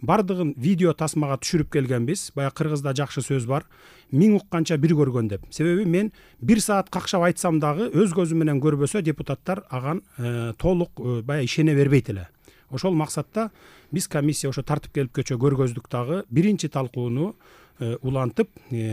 бардыгын видео тасмага түшүрүп келгенбиз. Баягы кыргызда жакшы сөз бар, 1000 укканча бир көргөн деп. Себеби мен 1 саат какшап айтсам дагы өз көзү менен көрбөсө депутаттар аган толук баягы ишене бербейт эле. Ошол максатта биз комиссия ошо тартип келип көчө көргөздүк дагы биринчи талкууну улантып,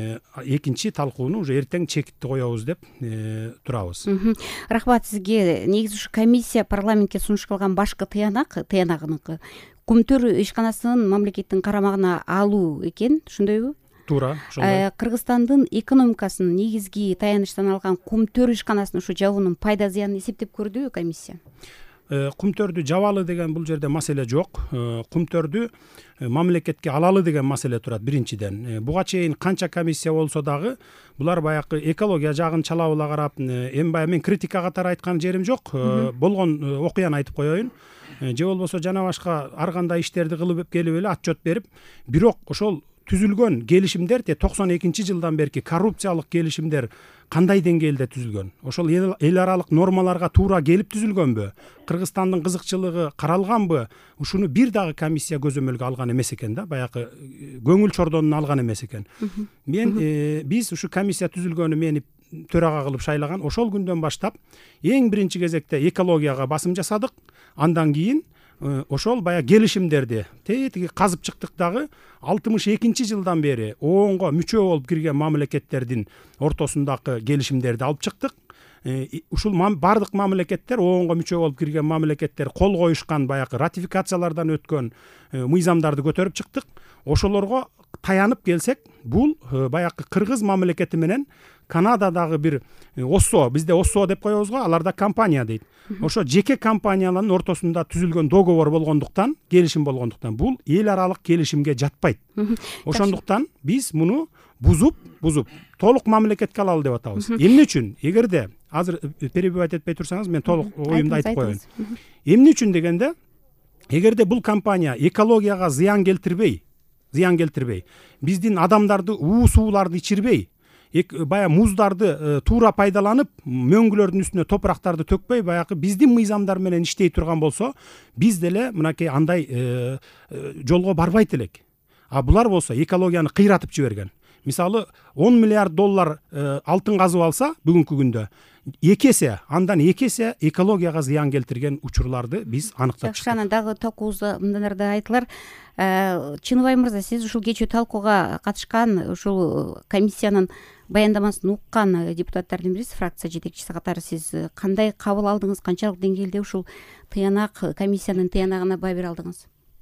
экинчи талкууну уже эртең чекитти коебуз деп турабыз. Рахмат сизге. Негизи ушу комиссия парламентке сунуш кылган башкы тыянагыныкы Кумтөр ишканасын мамлекеттин карамагына алуу экен, ошондойбу? Туура, ошондой. Кыргызстандын экономикасынын негизги таянычтан алган Кумтөр ишканасын ушу жабуунун пайда зыянын эсептеп көрдүбү комиссия? Кумтөрдү жабалы деген бул жерде маселе жок. Кумтөрдү мамлекетке алалы деген маселе турат биринчиден. Буга чейин канча комиссия болсо дагы булар баягы экология жагын чалабыла карап, эми баягы мен критика катары айткан жерим жок. Болгон окуяны айтып коеюн. Же болбосо жана башка ар кандай иштерди кылып келип эле отчет берип, бирок ошол түзүлгөн келишимдер 92-жылдан берки коррупциялык келишимдер кандай деңгээлде түзүлгөн? Ошол эл аралык нормаларга туура келип түзүлгөнбү? Кыргызстандын кызыкчылыгы каралганбы? Ушуну бир дагы комиссия көзөмөлгө алган эмес экен да, баягы көңүл чордонун алган эмес экен. Мен биз ушу комиссия түзүлгөнү мени төрага кылып шайлаган. Ошол күндөн баштап эң биринчи кезекте экологияга басым жасадык. Андан кийин ошол баягы келишимдерди тетиги казып чыктык дагы 62-жылдан бери ООНго мүчө болуп кирген мамлекеттердин ортосундагы келишимдерди алып чыктык. Ушул бардык мамлекеттер, ООНго мүчө болуп кирген мамлекеттер кол коюшкан баягы ратификациялардан өткөн мыйзамдарды көтөрүп чыктык. Ошолорго таянып келсек, бул баягы Кыргыз мамлекети менен Канададагы бир ОСО, бизде ОСО деп коебуз го, аларда компания дейт. Ошо жеке компаниялардын ортосунда түзүлгөн договор болгондуктан, келишим болгондуктан бул эл аралык келишимге жатпайт. Ошондуктан биз муну бузуп толук мамлекетке алалы деп атабыз. Эмне үчүн? Эгерде азыр перебивать этпей турсаңыз, мен толук оюмду айтып коеюн. Эмне үчүн дегенде, эгерде бул компания экологияга зыян келтирбей, биздин адамдарды уусууларды ичирбей, баягы муздарды туура пайдаланып, мөңгүлөрдүн үстүнө топурактарды төкпөй, баягы биздин мыйзамдар менен иштей турган болсо, биз деле мынакей андай жолго барбайт элек. А булар болсо экологияны кыйратып жиберген. Мисалы, $10 миллиард алтын казып алса бүгүнкү күндө, андан эки эсе экологияга зыян келтирген учурларды биз аныктап чыктык. Жакшы, дагы талкуубузда мындайларды айтылар. Чыныбай мырза, сиз ушул кечүү талкууга катышкан, ушул комиссиянын баяндамасын уккан депутаттардын бирисиз, фракция жетекчиси катары сиз кандай кабыл алдыңыз, канчалык деңгээлде ушул тыянак, комиссиянын тыянагына баа бере алдыңыз?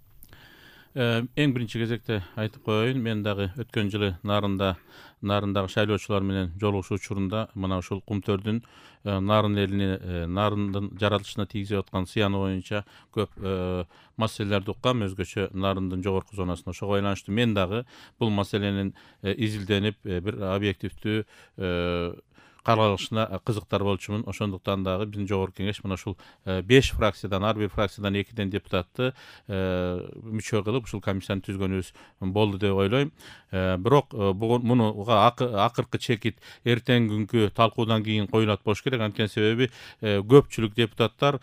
Эң биринчи кезекте айтып коеюн, мен дагы өткөн жылы нарындагы шайлоочулар менен жолугушуу учурунда мына ушул Кумтөрдүн нарын элине, нарындын жаратылышына тийгизип аткан зыяны боюнча көп маселелерди уккам, өзгөчө нарындын жогорку зонасына. Ошого байланыштуу мен дагы бул маселенин изилденип, бир объективдүү каралышына кызыктар болчумун. Ошондуктан дагы биздин жогорку кеңеш мына ушул 5 фракциядан, ар бир фракциядан 2 депутатты мүчө кылып ушул комиссияны түзгөнүбүз болду деп ойлойм. Бирок мунуга акыркы чекит эртең күнгү талкуудан кийин коюлат болуш керек. Анткени себеби көпчүлүк депутаттар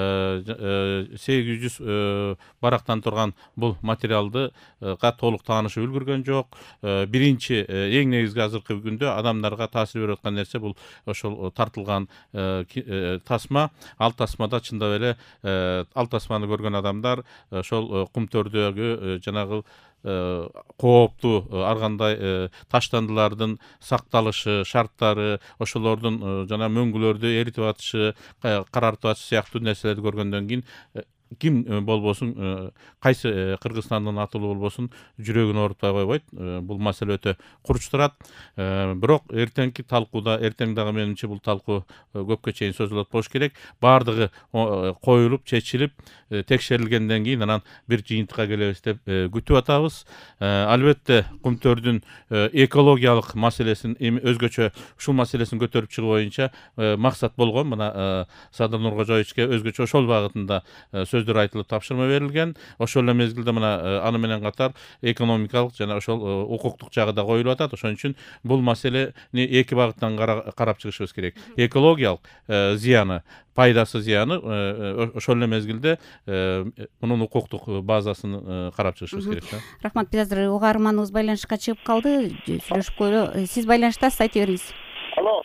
800 барактан турган бул материалдыга толук таанышып үлгүргөн жок. Биринчи эң негизги азыркы күндө адамдарга таасир берип аткан нерсе бул ошол тартылган тасма. Ал тасмада чындап эле ал тасманы көргөн адамдар ошол Кумтөрдөгү жанагы кооптуу ар кандай таштандылардын сакталышы, шарттары, ошолордун жана мөңгүлөрдү эритип атышы, карартып атышы сыяктуу нерселерди көргөндөн кийин ким болбосун, кайсы Кыргызстандын атылуу болбосун жүрөгүн оорутпай койбойт. Бул маселе өтө курч турат. Бирок эртеңки талкууда, эртең дагы менимче бул талкуу көпкө чейин созулат болуш керек. Бардыгы коюлуп, чечилип, текшерилгенден кийин анан бир жыйынтыкка келебиз деп күтүп атабыз. Албетте Кумтөрдүн экологиялык маселесин, өзгөчө ушул маселесин көтөрүп чыгуу боюнча максат болгон. Мына Садыр Нуркожоевичке өзгөчө ошол багытында сөз сөздөр айтылып тапшырма берилген. Ошол эле мезгилде мына аны менен катар экономикалык жана ошол укуктук жагы да коюлуп атат. Ошон үчүн бул маселени эки багыттан карап чыгышыбыз керек. Экологиялык зыяны, пайдасы, зыяны, ошол эле мезгилде мунун укуктук базасын карап чыгышыбыз керек. Рахмат, биз азыр угарманыбыз байланышка чыгып калды, сүйлөшүп коелу. Сиз байланыштасыз, айта бериңиз. Алло,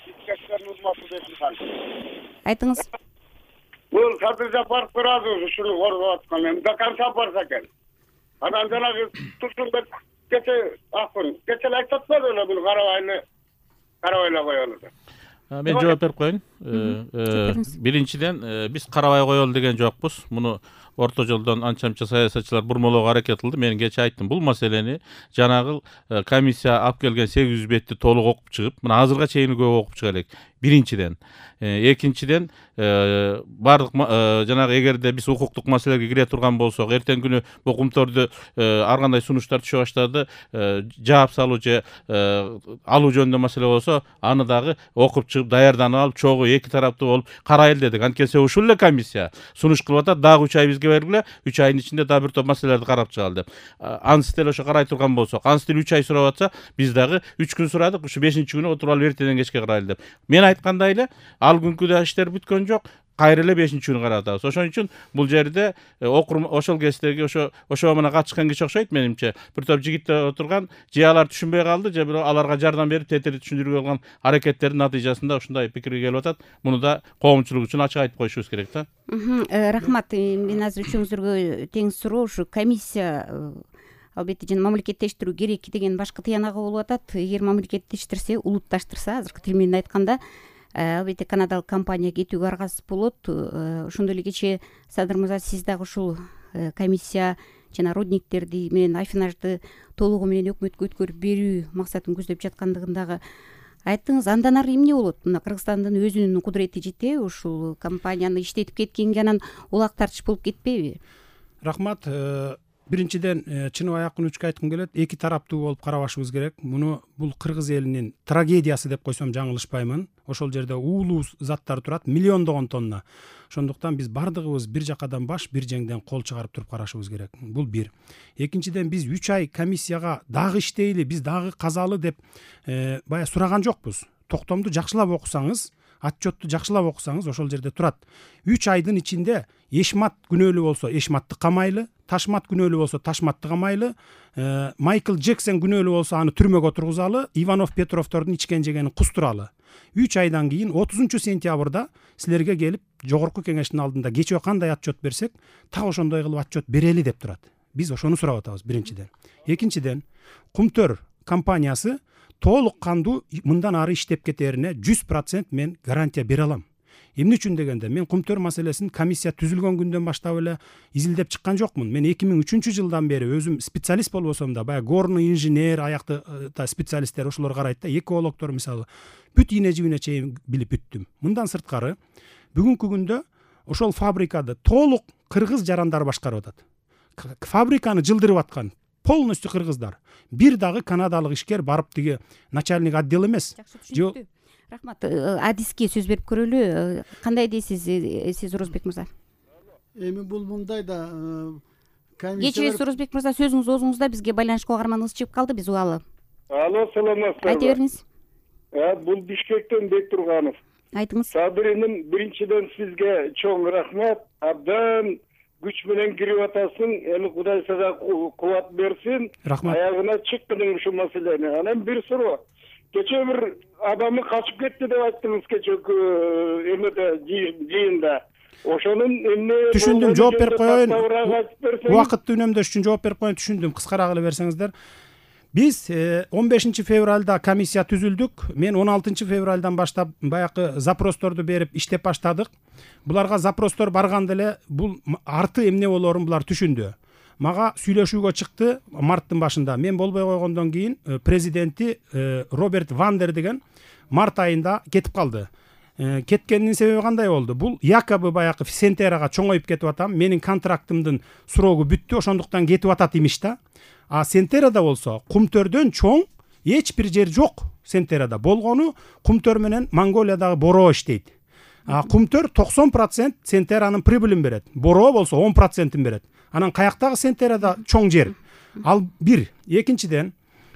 айтыңыз. Бул Садыр Жапаров тууралуу ушуну коргоп аткан, эми до конца барса экен. Анан жанагы Турсунбек кече айтып атпады эле бул карабайлы коелу деп. Мен жооп берип коеюн. Биринчиден биз карабай коелу деген жокпуз. Муну орто жолдон анча-мынча саясатчылар бурмалоого аракет кылды. Мен кече айттым, бул маселени жанагы комиссия алып келген 800 бетти толук окуп чыгып, мына азырга чейин көп окуп чыга элек. Биринчиден. Экинчиден бардык жанагы эгерде биз укуктук маселелерге кире турган болсок, эртең күнү бул кумторду ар кандай сунуштар түшө баштады, жаап салуу же алуу жөнүндө маселе болсо, аны дагы окуп чыгып, даярданып алып, чогуу эки тараптуу болуп карайлы дедик. Анткени ушул эле комиссия сунуш кылып атат, дагы 3 ай бизге бергиле, 3 айдын ичинде дагы бир топ маселелерди карап чыгалы деп. Ансы деле ошо карай турган болсок, ансы деле 3 ай сурап атса, биз дагы 3 күн сурадык, ушу 5-чи күнү отуруп алып эртеден кечке карайлы деп. Мен айткандай эле, ал күнкү да иштер бүткөн жок, кайра эле 5-чи күнү каратабыз. Ошон үчүн бул жерде ошол кездеги ошо менен катышкан киши окшойт менимче. Бир топ жигиттер отурган, же алар түшүнбөй калды, же бирөө аларга жардам берип тетирди түшүндүргө алган аракеттердин натыйжасында ушундай пикирге келип атат. Муну да коомчулук үчүн ачык айтып коюшубуз керек да. Рахмат. Мен азыр үчөөңүзгө тең суроо, ушу комиссия албетте жана мамлекеттештирүү керек деген башкы тыянагы болуп атат. Эгер мамлекеттештирсе, улутташтырса, азыркы тил менен айтканда, албетте канадалык компания кетүүгө аргасыз болот. Ошондой эле кечээ Садыр мырза, сиз дагы ушул комиссия жана родниктерди менен афинажды толугу менен өкмөткө өткөрүп берүү максатын көздөп жаткандыгын дагы айттыңыз. Андан ары эмне болот? Мына Кыргызстандын өзүнүн кудурети жетеби ушул компанияны иштетип кеткенге, анан улак тартыш болуп кетпейби? Рахмат. Биринчиден чыныбай акын айткым келет, эки тараптуу болуп карабашыбыз керек. Муну бул кыргыз элинин трагедиясы деп койсом жаңылышпаймын. Ошол жерде уулуу заттар турат, миллиондогон тонна. Ошондуктан биз бардыгыбыз бир жакадан баш, бир жеңден кол чыгарып туруп карашыбыз керек. Бул бир. Экинчиден, биз 3 ай комиссияга дагы иштейли, биз дагы казалы деп бая сураган жокпуз. Токтомду жакшылап окусаңыз, отчетту жакшылап окусаңыз, ошол жерде турат. 3 айдын ичинде Эшмат күнөөлүү болсо Эшматты камайлы, Ташмат күнөөлүү болсо Ташматты камайлы, Майкл Джексон күнөөлүү болсо аны түрмөгө отургузалы, Иванов Петровдордун ичкен жегенин кустуралы. 3 айдан кийин 30 сентябрда силерге келип, жогорку кеңештин алдында кечээ кандай отчет берсек, так ошондой кылып отчет берели деп турат. Биз ошону сурап атабыз биринчиден. Экинчиден, Кумтөр компаниясы толук кандуу мындан ары иштеп кетерине 100% мен гарантия бере алам. Эмне үчүн дегенде, мен Кумтөр маселесин комиссия түзүлгөн күндөн баштап эле изилдеп чыккан жокмун. Мен 2003 жылдан бери өзүм специалист болбосом да, баягы горный инженер, аякты специалисттер ошолор карайт да, экологдор мисалы, бүт ийне жибине чейин билип бүттүм. Мындан сырткары, бүгүнкү күндө ошол фабрикады толук кыргыз жарандар башкарып атат. Фабриканы жылдырып аткан полностью кыргыздар. Бир дагы канадалык ишкер барып тиги начальник отдел эмес. Рахмат. Адиске сөз берип көрөлү. Кандай дейсиз, сиз Орозбек мырза? Эми бул мындай да кечиресиз Орозбек мырза, сөзүңүз оозуңузда, бизге байланышка угарманыбыз чыгып калды, биз угалы. Алло, саламатсызбы? Айта бериңиз. Бул Бишкектен Бектурганов. Айтыңыз. Сабыринин биринчиден сизге чоң рахмат. Абдан күч менен кирип атасың. Эми Кудай сага кубат берсин. Рахмат. Аягына чыктың ушул маселени. Анан бир суроо. Кечээ бир адамы качып кетти деп айттыңыз кечээкү эмеде жыйында. Ошонун эмне түшүндүм, жооп берип коеюн. Убакытты үнөмдөш үчүн жооп берип коеюн, түшүндүм. Кыскараак эле берсеңиздер. Биз 15 февралда комиссия түзүлдүк. Мен 16 февралдан баштап баягы запросторду берип иштеп баштадык. Буларга запростор барганда эле бул арты эмне болорун булар түшүндү. Мага сүйлөшүүгө чыкты марттын башында. Мен болбой койгондон кийин президенти Роберт Вандер деген март айында кетип калды. Кеткенинин себеби кандай болду? Бул якобы баягы Сентерага чоңоюп кетип атам. Менин контрактымдын срогу бүттү, ошондуктан кетип атат имиш да. А Сентерада болсо Кумтөрдөн чоң эч бир жер жок. Сентерада болгону Кумтөр менен Монголиядагы Боро иштейт. Кумтөр 90% Сентеранын прибылин берет. Бороо болсо 10%ин берет. Анан каяктагы Сентерада чоң жер. Ал бир. Экинчиден,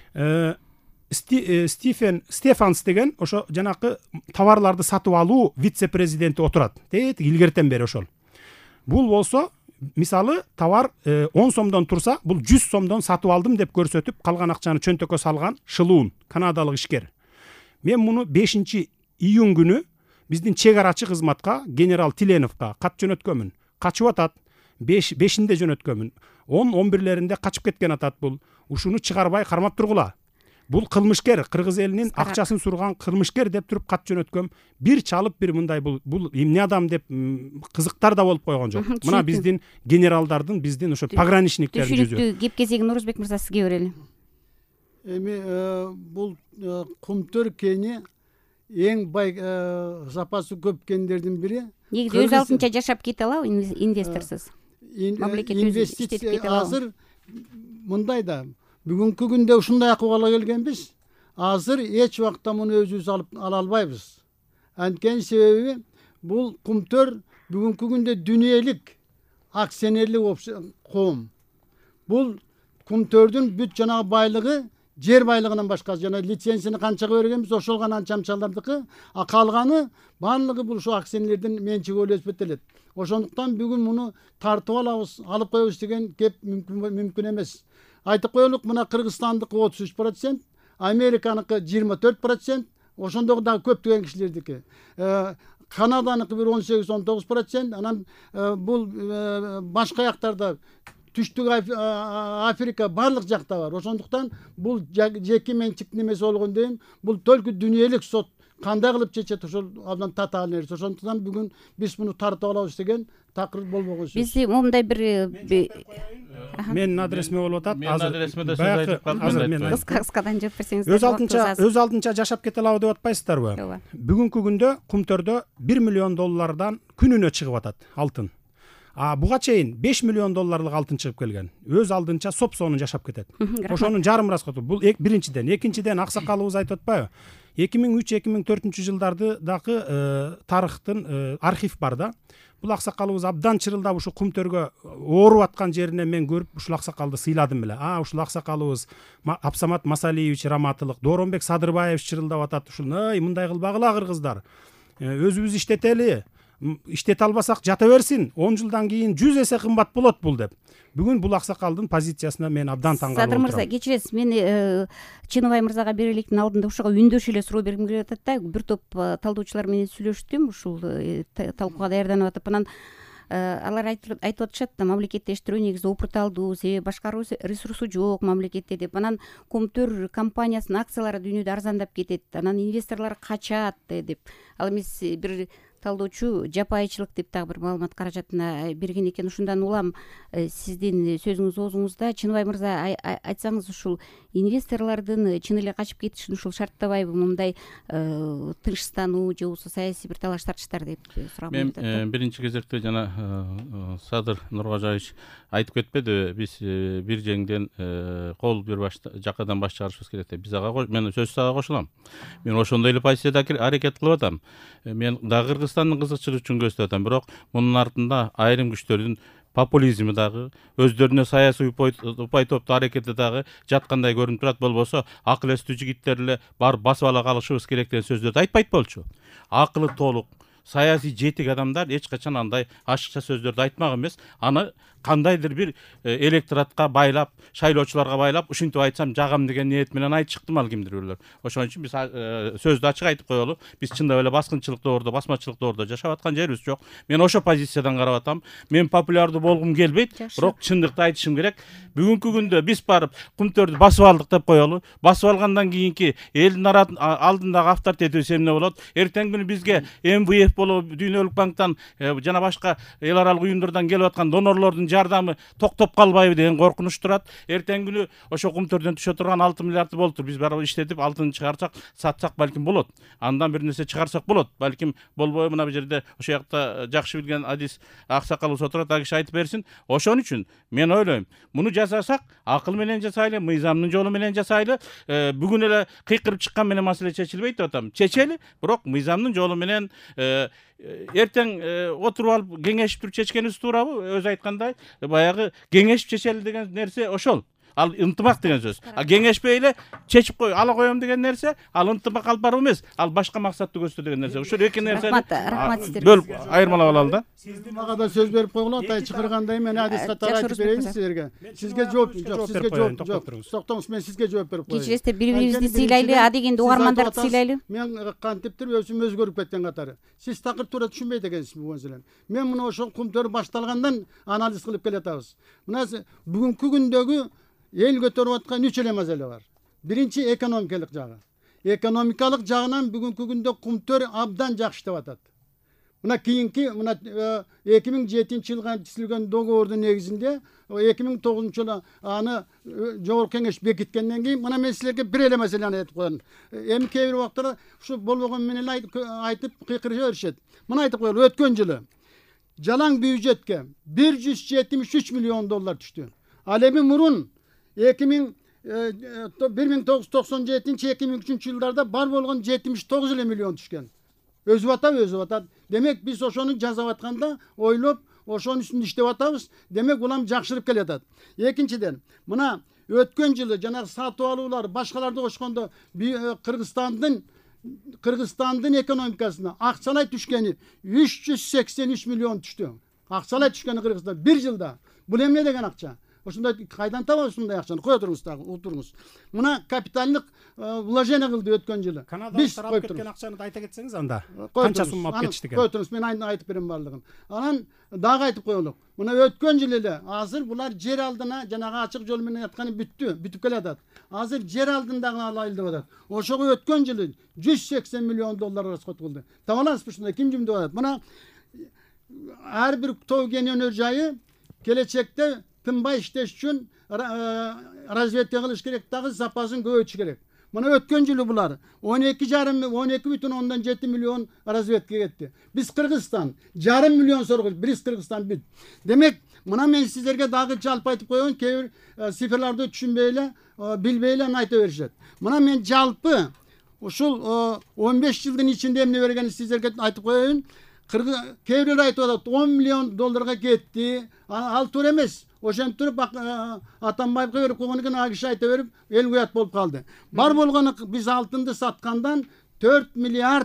Стефанс деген ошо жанакы товарларды сатып алуу вице-президенти отурат. Илгертен бери ошол. Бул болсо, мисалы, товар 10 сомдон турса, бул 100 сомдон сатып алдым деп көрсөтүп, калган акчаны чөнтөккө салган Шылуун, канадалык ишкер. Мен муну 5-июнь күнү биздин чек арачы кызматка генерал Тиленовго кат жөнөткөмүн. Качып атат. 5-inde жөнөткөмүн. 10-11леринде качып кеткен атат бул. Ушуну чыгарбай кармап тургула. Бул кылмышкер, кыргыз элинин акчасын сурган кылмышкер деп туруп кат жөнөткөм. Бир чалып бир мындай бул эмне адам деп кызыктар да болуп койгон жок. Мына биздин генералдардын, биздин ошо пограничниктердин жүзү. Түшүнүктүү кеп кезегин Нурузбек мырза сизге берели. Эми бул Кумтөр кени эң бай запасы көп кендердин бири. Негизи өз алдынча жашап кете алабы инвесторсуз? Инвестиция азыр мындай да. Бүгүнкү күндө ушундай акыбалга келгенбиз. Азыр эч убакта муну өзүбүз ала албайбыз. Анткени себеби бул Кумтөр бүгүнкү күндө дүйнөлүк акционерлик коом. Бул Кумтөрдүн бүт жанагы байлыгы жер байлыгынан башка жана лицензияны канчага бергенбиз, ошол гана анчамчалардыкы, калганы баардыгы бул ушу акционердин менчиги болуп өспөтөлөт. Ошондуктан бүгүн муну тартып алабыз, алып коебуз деген кеп мүмкүн эмес. Айтып коелук, мына Кыргызстандыкы 33%, Американыкы 24%, ошондогу дагы көптөгөн кишилердики. Канаданыкы бир 18-19%, анан бул башка жактарда Түштүк Африка барлык жакта бар. Ошондуктан бул жеке менчик немеси болгондон бул только дүйнөлүк сот кандай кылып чечет, ошол абдан татаал нерсе. Ошондуктан бүгүн биз муну тартып алабыз деген такыр болбогон сөз. Биз момундай бир Менин адресиме болуп атат. Менин адресиме сөз айтып калдым. Кыскадан жооп берсеңиз. Өз алдынча жашап кете алабы деп атпайсыздарбы? Бүгүнкү күндө Кумтөрдө $1 миллион күнүнө чыгып атат алтын. Буга чейин $5 миллион алтын чыгып келген. Өз алдынча сопсонун жашап кетет. Ошонун жарым расходу. Бул биринчиден. Экинчиден аксакалыбыз айтып атпайбы? 2003-2004 жылдарды дагы тарыхтын архив бар да. Бул аксакалыбыз абдан чырылдап ушу Кумтөргө ооруп аткан жеринен мен көрүп ушул аксакалды сыйладым эле. Ушул аксакалыбыз Абсамат Масалиевич Раматылык, Дооронбек Садырбаев чырылдап атат. Ушул мындай кылбагыла кыргыздар. Өзүбүз иштетели. Иштете албасак жата берсин. 10 жылдан кийин 100 эсе кымбат болот бул деп. Бүгүн бул аксакалдын позициясына мен абдан таң калып атам. Садыр мырза, кечиресиз, мен Чыныбай мырзага береликтин алдында ушуга үндөшү эле суроо бергим келип атат да. Бир топ талдоочулар менен сүйлөштүм, ушул талкууга даярданып атып, анан алар айтып атышат да, мамлекеттештирүү негизи опурталдуу, себеби башкаруу ресурсу жок мамлекетте деп. Анан Кумтөр компаниясынын акциялары дүйнөдө арзандап кетет, анан инвесторлор качат деп. Ал эмес бир талдоочу жапайычылык деп дагы бир маалымат каражатына берген экен. Ушундан улам сиздин сөзүңүз оозуңузда. Чыныбай мырза, айтсаңыз, ушул инвесторлордун чын эле качып кетишин ушул шарттабайбы, мындай тынчстануу же болбосо саясий бир талаш тартыштар деп сурагым келет. Мен биринчи кезекте жана Садыр Нуркожоевич айтып кетпеди, биз бир жеңден кол бир жакадан баш чыгарышыбыз керек деп. Биз мен сөзсүз ага кошулам. Мен ошондой эле позицияда аракет кылып атам. Мен дагы Кыргызстандын кызыкчылыгы үчүн көрсөтүп атам, бирок мунун артында айрым күчтөрдүн популизми дагы, өздөрүнө саясий упай топту аракети дагы жаткандай көрүнүп турат. Болбосо акыл эстүү жигиттер эле барып басып ала калышыбыз керек деген сөздөрдү айтпайт болчу. Акылы толук, саясий жетик адамдар эч качан андай ашыкча сөздөрдү айтмак эмес. Аны кандайдыр бир электоратка байлап, шайлоочуларга байлап, ушинтип айтсам жагам деген ниет менен айтып чыкты ал кимдир бирлер. Ошон үчүн биз сөздү ачык айтып коелу. Биз чындап эле баскынчылык доордо, басмачылык доордо жашап аткан жерибиз жок. Мен ошо позициядан карап атам. Мен популярдуу болгум келбейт, бирок чындыкты айтышым керек. Бүгүнкү күндө биз барып Кумтөрдү басып алдык деп коелу. Басып алгандан кийинки элдин алдындагы авторитетибиз эмне болот? Эртең күнү бизге МВФ болуп, Дүйнөлүк банктан жана башка эл аралык уюмдардан келип аткан донорлордун жардамы токтоп калбайбы деген коркунуч турат. Эртең күнү ошо кумтөрдөн түшө турган 6 миллиарды болуптур. Биз барып иштетип алтын чыгарсак, сатсак балким болот. Андан бир нерсе чыгарсак болот. Балким болбой мына бу жерде ошо жакта жакшы билген адис аксакал болсо турат, ал киши айтып берсин. Ошон үчүн мен ойлойм, муну жасасак акыл менен жасайлы, мыйзамдын жолу менен жасайлы. Бүгүн эле кыйкырып чыккан менен маселе чечилбейт деп атам. Чечели, бирок мыйзамдын жолу менен эртең отуруп алып кеңешип туруп чечкенибиз туурабы? Өзү айткандай, баягы кеңешип чечели деген нерсе ошол. Ал ынтымак деген сөз. Кеңешпей эле чечип кой, ала коем деген нерсе, ал ынтымак алып баруу эмес, ал башка максатты көзөтө деген нерсе. Ошол эки нерсени рахмат сиздерге. бөлүп айырмалап алалы да. Мага да сөз берип койгула, атай чыгаргандай мен адис катары айтып берейин силерге. Сизге жооп жок, сизге жооп жок. Токтоңуз, мен сизге жооп берип коеюн. Кечиресиздер, бири-бирибизди сыйлайлы, адегенде угармандарды сыйлайлы. Мен кантиптир өзүм өзгөрүп кеткен катары. Сиз такыр туура түшүнбөйт экенсиз бул маселени. Мен мына ошол кумтөр башталгандан анализ кылып келатабыз. Мына бүгүнкү күндөгү эл көтөрүп аткан 3 эле маселе бар. Биринчи экономикалык жагы. Экономикалык жагынан бүгүнкү күндө кумтөр абдан жакшы иштеп атат. Мына кийинки 2007-жылга түзүлгөн договордун негизинде 2009-жылы аны жогорку кеңеш бекиткенден кийин мына мен силерге бир эле маселени айтып коеюн. Эми кээ бир убактта ушу болбогон менен айтып кыйкырып беришет. Мына айтып коелу, өткөн жылы жалаң бюджетке 173 миллион доллар түштү. Ал эми мурун 1997-2003 жылдарда бар болгон 79 миллион түшкөн. Өзүп атат. Демек биз ошону жасап атканда ойлоп, ошонун үстүндө иштеп атабыз. Демек улам жакшырып келатат. Экинчиден, мына өткөн жылы жанагы сатып алуулар, башкаларды кошкондо Кыргызстандын экономикасына акчалай түшкени 383 миллион түштү. Акчалай түшкени Кыргызстан бир жылда. Бул эмне деген акча? Ошондой кайдан табабыз ушундай акчаны? Кое туруңуз дагы, утуруңуз. Мына капиталдык вложение кылды өткөн жылы. Биз тарап кеткен акчаны айта кетсеңиз анда. Канча сумма алып кетишти экен? Кое туруңуз, мен айтып берем баардыгын. Анан дагы айтып коелук. Мына өткөн жылы эле азыр булар жер алдына жанагы ачык жол менен атканы бүтүп келатат. Азыр жер алдындагы алайлы деп атат. Ошого өткөн жылы 180 миллион доллар расходкылды. Таба аласызбы ушундай ким жумду атат? Мына ар бир тоо кен өнөр жайы келечекте тынбай иштеш үчүн разведка кылыш керек, дагы запасын көбөйтүш керек. Мына өткөн жылы булар 12,7 миллион разведка кетти. Биз Кыргызстан 1,5 миллион соргуз, биз Кыргызстан бүт. Демек, мына мен сиздерге дагы жалпы айтып коеюн, кээ бир цифрларды түшүнбөй эле, билбей эле айта беришет. Мына мен жалпы ушул 15 жылдын ичинде эмне бергенин сиздерге айтып коеюн. Кээ бирөө айтып атат, 10 миллион долларга кетти. Ал туура эмес. Ошентип туруп Атамбаевга берип койгону кийин ал киши айта берип эл уят болуп калды. Бар болгону биз алтынды саткандан 4 миллиард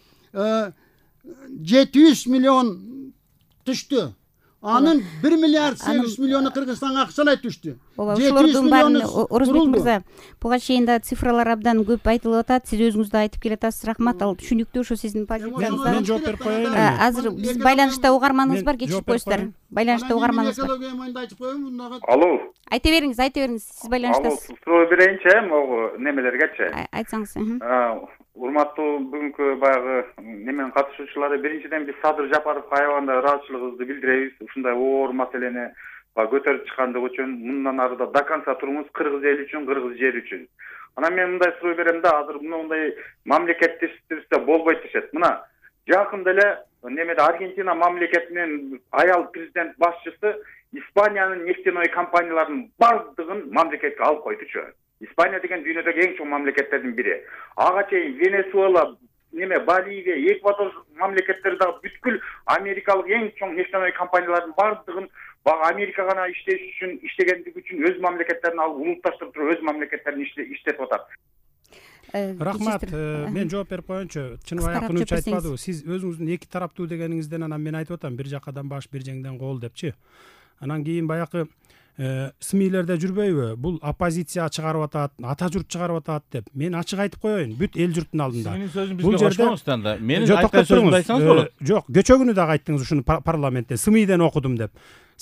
700 миллион түштү. Анын 1 миллиард 800 миллиону Кыргызстанга акчалай түштү. Ооба, ошолордун баарын Орозбек мырза, буга чейин да цифралар абдан көп айтылып атат. Сиз өзүңүз да айтып келатасыз. Рахмат. Ал түшүнүктүү, ошо сиздин позицияңыз. Мен жооп берип коеюн. Азыр биз байланышта угарманыбыз бар, кечирип коесуздар. Байланышта угарманыбыз бар. Алло. Айта бериңиз. Сиз байланыштасыз. Суроо берейинчи, могу немелергечи. Айтсаңыз. Урматтуу бүгүнкү баягы немен катышуучулары, биринчиден биз Садыр Жапаровго аябагандай ыраазычылыгыбызды билдиребиз. Ушундай оор маселени көтөрүп чыккандыгы үчүн мындан ары да до конца туруңуз, кыргыз эли үчүн, кыргыз жери үчүн. Анан мен мындай суроо берем да, азыр мындай мамлекеттештирсе болбойт дешет. Мына жакында эле немеде Аргентина мамлекетинин аял президент башчысы Испаниянын нефтяной компанияларынын бардыгын мамлекетке алып койдучу. Испания деген дүйнөдөгү эң чоң мамлекеттердин бири. Ага чейин Венесуэла, Боливия, Эквадор мамлекеттери дагы бүткүл америкалык эң чоң нефтяной компаниялардын бардыгын Америка гана иштеш үчүн, иштегендиги үчүн өз мамлекеттерин алып улутташтырып туруп өз мамлекеттерин иштетип атат. Рахмат. Мен жооп берип коеюнчу. Чыныбай акын үчүн айтпадыбы? Сиз өзүңүздүн эки тараптуу дегениңизден анан мен айтып атам, бир жакадан баш, бир жеңден кол депчи. Анан кийин баягы СМИлерде жүрбөйбү? Бул оппозиция чыгарып атат, ата журт чыгарып атат деп. Мен ачык айтып коеюн, бүт эл журттун алдында. Сиздин сөзүн бизге кошпоңуз да. Менин айткан сөзүмдү айтсаңыз болот. Жок, кечө күнү дагы айттыңыз ушуну парламентте СМИден окудум деп.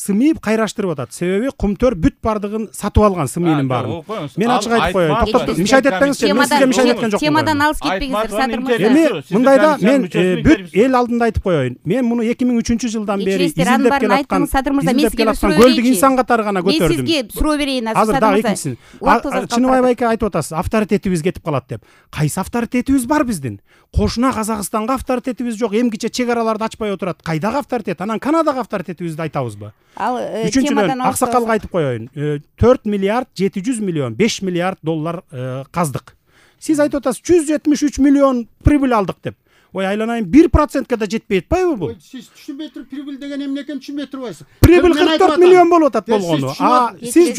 СМИ кайраштырып атат. Себеби Кумтөр бүт бардыгын сатып алган СМИнин баарын. Мен ачык айтып коеюн. Токтоп, мишайт этпеңизчи. Мен сизге мишайт эткен жокмун. Темадан алыс кетпеңиздер, Садыр мырза. Эми мындайда мен бүт эл алдында айтып коеюн. Мен муну 2003-жылдан бери изилдеп келаткан, изилдеп келаткан көлдүк инсан катары гана көтөрдүм. Мен сизге суроо берейин азыр. Дагы экинчиси. Чыныбай байке айтып атасыз, авторитетибиз кетип калат деп. Кайсы авторитетибиз бар биздин? Кошуна Казакстанга авторитетибиз жок. Эмгиче чек араларды ачпай отурат. Кайдагы авторитет? Анан Канадага авторитетибизди айтабызбы? Үчүнчүдөн аксакалга айтып коеюн. 4 миллиард 700 миллион, 5 миллиард доллар каздык. Сиз айтып атасыз 173 миллион прибыль алдык деп. Ой, айланайын 1%ка да жетпей атпайбы бул? Сиз түшүнбөй туруп прибыль деген эмне экенин түшүнбөй турбайсыз. Прибыль 44 миллион болуп атат болгону. Сиз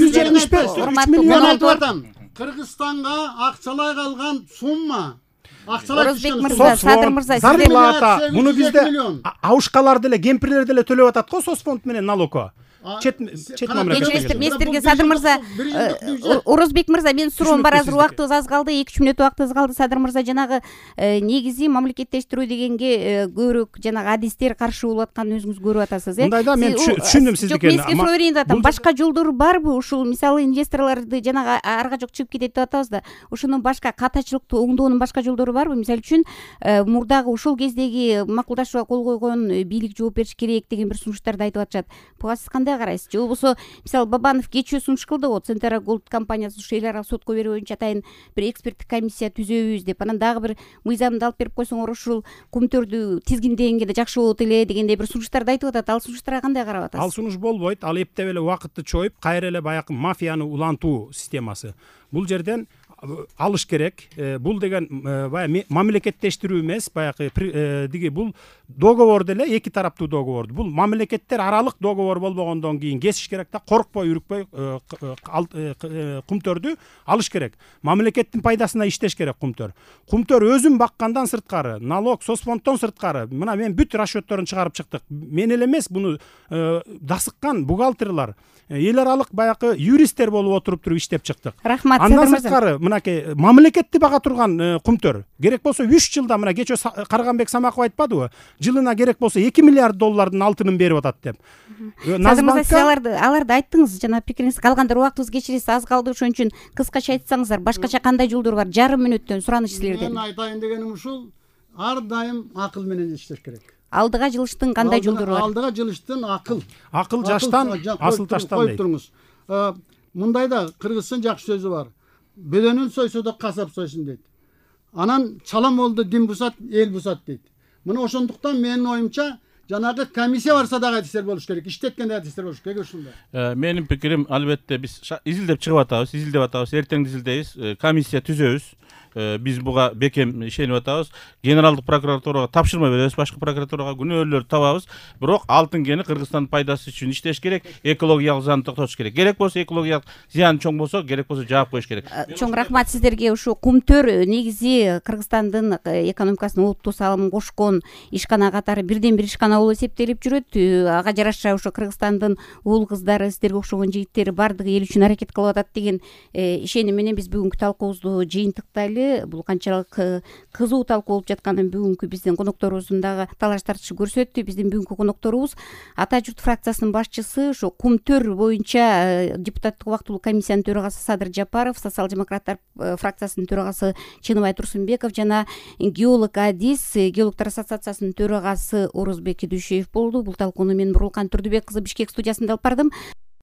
175 миллион мен айтып айтып атам. Кыргызстанга акчалай калган сумма. Орозбек мырза, Садыр мырза, зарплата, муну бизде аушкалар деле, кемпирлер деле төлөп атат го соцфонд менен налогко. Чет мамлекетте. Мен сиздерге Садыр мырза, Орозбек мырза, мен суроом бар, азыр убактыбыз аз калды, 2-3 мүнөт убактыбыз калды. Садыр мырза, жанагы негизи мамлекеттештирүү дегенге көбүрөөк жанагы адистер каршы болуп атканын өзүңүз көрүп атасыз, Мындайда мен түшүндүм сиздикин. Мен сизге суроо берейин деп атам. Башка жолдору барбы? Ушул мисалы инвесторлорду жанагы арга жок чыгып кетет деп атабыз да. Ушунун башка катачылыкты оңдоонун башка жолдору барбы? Мисалы үчүн мурдагы ушул кездеги макулдашууга кол койгон бийлик жооп бериш керек деген бир сунуштарды айтып атышат. Буга сиз кандай карайсыз? Же болбосо мисалы Бабанов кечээ сунуш кылды го, Центра Голд компаниясы ушул эл аралык сотко берүү боюнча атайын бир эксперттик комиссия түзөбүз деп, анан дагы бир мыйзамды алып берип койсоңор ушул Кумтөрдү тизгиндегенге да жакшы болот эле дегендей бир сунуштарды айтып атат. Ал сунуштарга кандай карап атасыз? Ал сунуш болбойт. Ал эптеп эле убакытты чоюп, кайра эле баягы мафияны улантуу системасы. Бул жерден алыш керек. Бул деген баягы мамлекеттештирүү эмес, баягы диги бул договор деле эки тараптуу договор. Бул мамлекеттер аралык договор болбогондон кийин кесиш керек да, коркпой, үрүкпөй Кумтөрдү алыш керек. Мамлекеттин пайдасына иштеш керек Кумтөр. Кумтөр өзүн баккандан сырткары, налог, соцфонддон сырткары, мына мен бүт расчетторун чыгарып чыктык. Мен эле эмес, буну дасыккан бухгалтерлар, эл аралык баягы юристтер болуп отуруп иштеп чыктык. Рахмат. Андан сырткары мынакей мамлекетти бага турган Кумтөр. Керек болсо 3 жылда, мына кечээ Карганбек Самаков айтпадыбы? Жылына керек болсо 2 миллиард доллардын алтынын берип атат деп. Сиз аларды айттыңыз, жана пикириңиз калганда убактыбыз кечиресиз, аз калды, ошон үчүн кыскача айтсаңыздар, башкача кандай жолдор бар? Жарым мүнөттөн сураныч силерден. Мен айтайын дегеним ушул, ар дайым акыл менен иштеш керек. Алдыга жылыштын кандай жолдору бар? Алдыга жылыштын акыл. Акыл жаштан, асыл таштан дейт. Мындайда кыргызчын жакшы сөзү бар. Бөдөнүн сойсо да касап сойсун дейт. Анан чалам болду, дин бусат, эл бусат дейт. Мына ошондуктан менин оюмча жанагы комиссия барса дагы адистер болуш керек, иштеткенде адистер болуш керек ушундай. Менин пикирим, албетте биз изилдеп чыгып атабыз, эртең изилдейбиз, комиссия түзөбүз. Биз буга бекем ишенип атабыз. Генералдык прокуратурага тапшырма беребиз, башкы прокуратурага күнөөлөрдү табабыз. Бирок алтын кени Кыргызстандын пайдасы үчүн иштеш керек, экологиялык зыянды токтотуш керек. Керек болсо экологиялык зыян чоң болсо, керек болсо жаап коюш керек. Чоң рахмат сиздерге. Ушу Кумтөр негизи Кыргызстандын экономикасына олуттуу салымын кошкон ишкана катары бирден бир ишкана болуп эсептелип жүрөт. Ага жараша ошо Кыргызстандын уул кыздары, сиздерге окшогон жигиттери бардыгы эл үчүн аракет кылып атат деген ишеним менен биз бүгүнкү талкуубузду жыйынтыктайлы. Бул канчалык кызуу талкуу болуп жатканын бүгүнкү биздин конокторубуздун дагы талаш тартышы көрсөттү. Биздин бүгүнкү конокторубуз Ата журт фракциясынын башчысы, ошо Кумтөр боюнча депутаттык убактылуу комиссиянын төрагасы Садыр Жапаров, социал-демократтар фракциясынын төрагасы Чыныбай Турсунбеков жана геолог Адис, геологдор ассоциациясынын төрагасы Орозбек Дүйшөев болду. Бул талкууну мен Бурлкан Турдубек кызы Бишкек студиясында алып бардым.